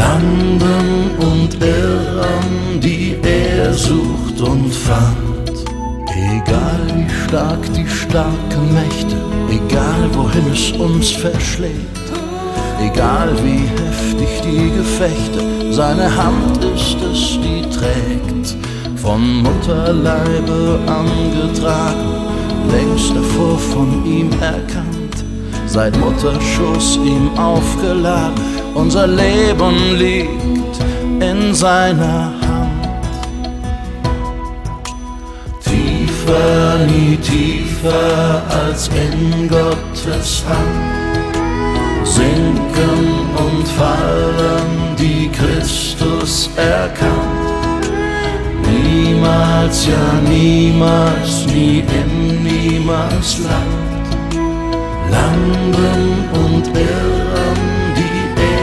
landen und irren, die er sucht und fand. Egal wie stark die starken Mächte, egal wohin es uns verschlägt, egal wie heftig die Gefechte, seine Hand ist es, die trägt. Von Mutterleibe angetragen, längst davor von ihm erkannt, seit Mutterschoß ihm aufgeladen, unser Leben liegt in seiner Hand. Tiefer, nie tiefer als in Gottes Hand, sinken und fallen, die Christus erkannt. Niemals, ja niemals, nie im Niemalsland, landen und irren.